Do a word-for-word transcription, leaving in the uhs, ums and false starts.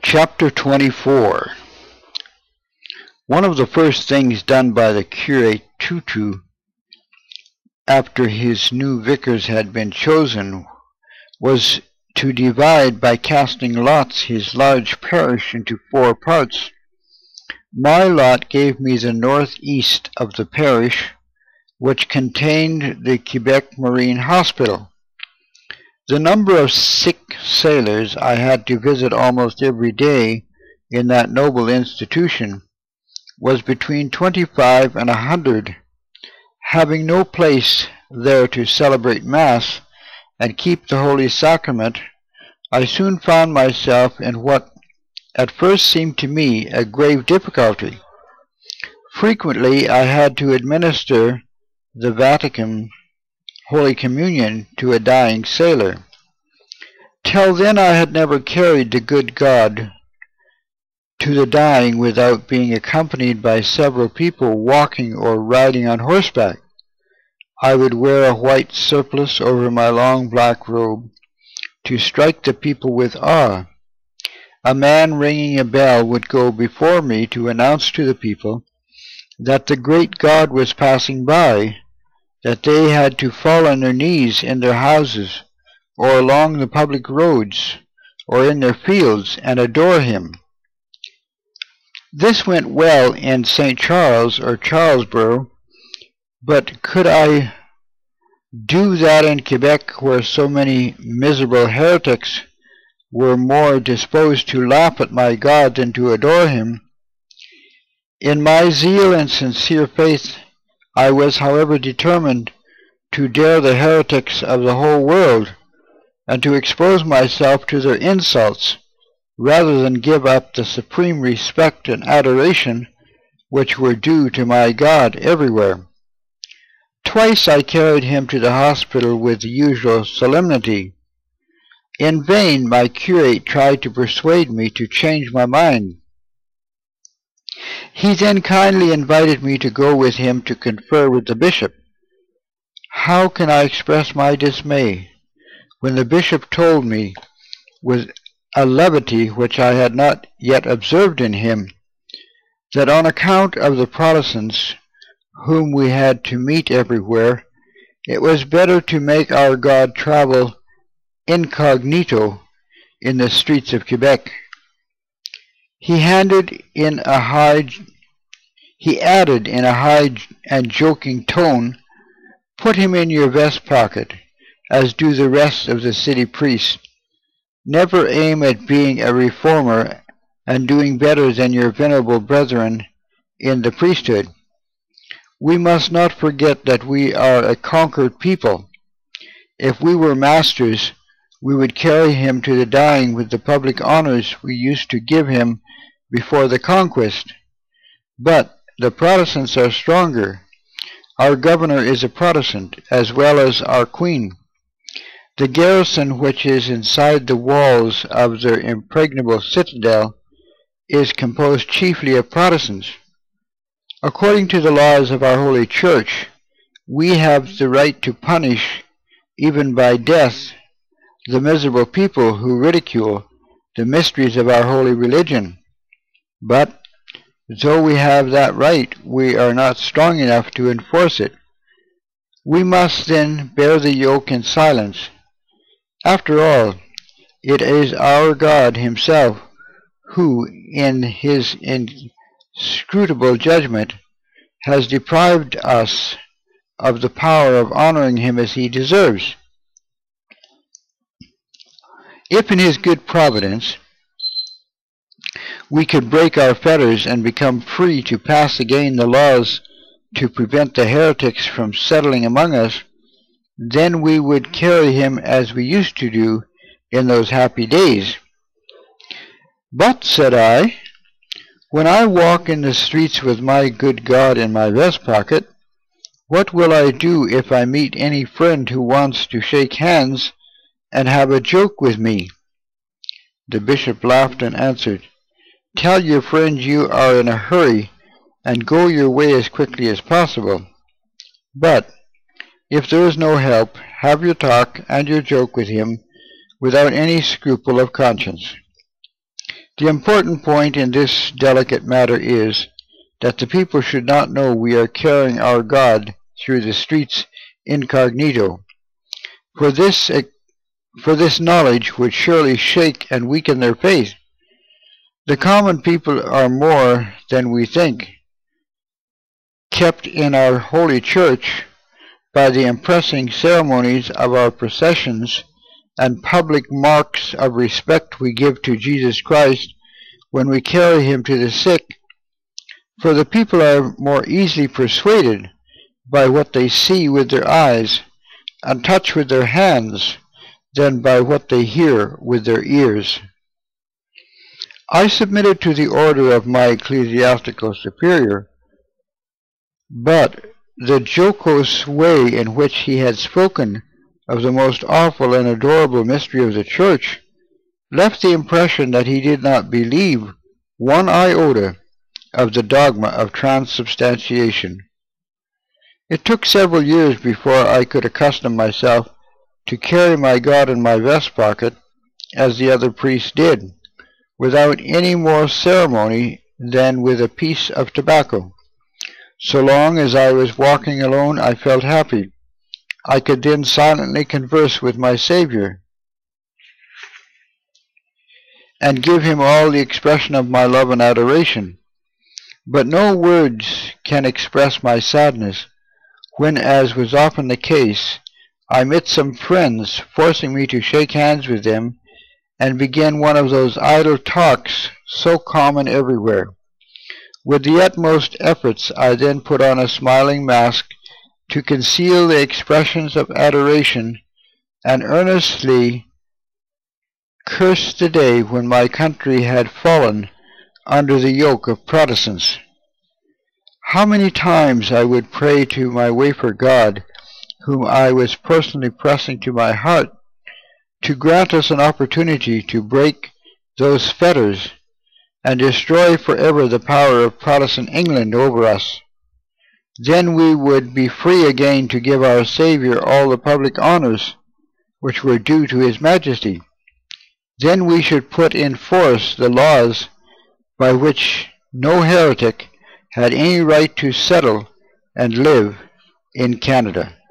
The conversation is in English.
Chapter twenty-four. One of the first things done by the curate Tutu after his new vicars had been chosen was to divide by casting lots his large parish into four parts. My lot gave me the northeast of the parish, which contained the Quebec Marine Hospital. The number of sick sailors I had to visit almost every day in that noble institution was between twenty-five and a hundred. Having no place there to celebrate Mass and keep the Holy Sacrament, I soon found myself in what at first seemed to me a grave difficulty. Frequently I had to administer the Vatican Holy Communion to a dying sailor. Till then I had never carried the good God to the dying without being accompanied by several people walking or riding on horseback. I would wear a white surplice over my long black robe to strike the people with awe. A man ringing a bell would go before me to announce to the people that the great God was passing by, that they had to fall on their knees in their houses, or along the public roads, or in their fields, and adore him. This went well in Saint Charles or Charlesborough, but could I do that in Quebec, where so many miserable heretics were more disposed to laugh at my God than to adore him? In my zeal and sincere faith, I was, however, determined to dare the heretics of the whole world, and to expose myself to their insults, rather than give up the supreme respect and adoration which were due to my God everywhere. Twice I carried him to the hospital with the usual solemnity. In vain my curate tried to persuade me to change my mind. He then kindly invited me to go with him to confer with the bishop. How can I express my dismay when the bishop told me, with a levity which I had not yet observed in him, that on account of the Protestants whom we had to meet everywhere, it was better to make our God travel incognito in the streets of Quebec. He handed in a high, he added in a high and joking tone, "Put him in your vest pocket, as do the rest of the city priests. Never aim at being a reformer and doing better than your venerable brethren in the priesthood. We must not forget that we are a conquered people. If we were masters, we would carry him to the dying with the public honors we used to give him before the conquest. But the Protestants are stronger. Our governor is a Protestant, as well as our queen. The garrison which is inside the walls of their impregnable citadel is composed chiefly of Protestants. According to the laws of our Holy Church, we have the right to punish, even by death, the miserable people who ridicule the mysteries of our holy religion. But, though we have that right, we are not strong enough to enforce it. We must then bear the yoke in silence. After all, it is our God himself who, in his inscrutable judgment, has deprived us of the power of honoring him as he deserves. If in his good providence we could break our fetters and become free to pass again the laws to prevent the heretics from settling among us, then we would carry him as we used to do in those happy days. But, said I, when I walk in the streets with my good God in my vest pocket, what will I do if I meet any friend who wants to shake hands and have a joke with me? The bishop laughed and answered, "Tell your friend you are in a hurry, and go your way as quickly as possible. But, if there is no help, have your talk and your joke with him without any scruple of conscience." The important point in this delicate matter is that the people should not know we are carrying our God through the streets incognito. For this, for this knowledge would surely shake and weaken their faith. The common people are more than we think kept in our holy church by the impressing ceremonies of our processions and public marks of respect we give to Jesus Christ when we carry him to the sick. For the people are more easily persuaded by what they see with their eyes and touch with their hands than by what they hear with their ears. I submitted to the order of my ecclesiastical superior, but the jocose way in which he had spoken of the most awful and adorable mystery of the Church left the impression that he did not believe one iota of the dogma of transubstantiation. It took several years before I could accustom myself to carry my God in my vest pocket, as the other priests did, without any more ceremony than with a piece of tobacco. So long as I was walking alone, I felt happy. I could then silently converse with my Savior and give him all the expression of my love and adoration. But no words can express my sadness when, as was often the case, I met some friends forcing me to shake hands with them and begin one of those idle talks so common everywhere. With the utmost efforts I then put on a smiling mask to conceal the expressions of adoration, and earnestly cursed the day when my country had fallen under the yoke of Protestants. How many times I would pray to my wafer God, whom I was personally pressing to my heart, to grant us an opportunity to break those fetters and destroy forever the power of Protestant England over us. Then we would be free again to give our Savior all the public honors which were due to his majesty. Then we should put in force the laws by which no heretic had any right to settle and live in Canada.